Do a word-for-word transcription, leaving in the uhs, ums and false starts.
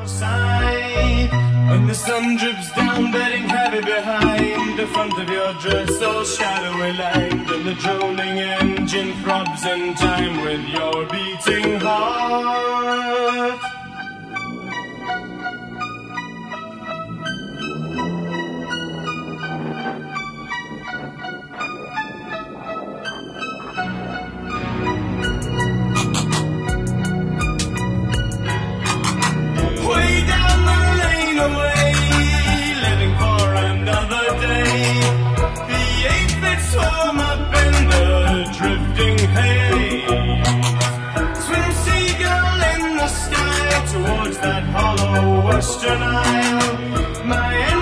outside. When the sun drips down, bedding heavy behind the front of your dress, all shadowy lined, and the droning engine throbs in time with your beating heart. Swam up in the drifting haze. Swim seagull in the sky towards that hollow western isle. My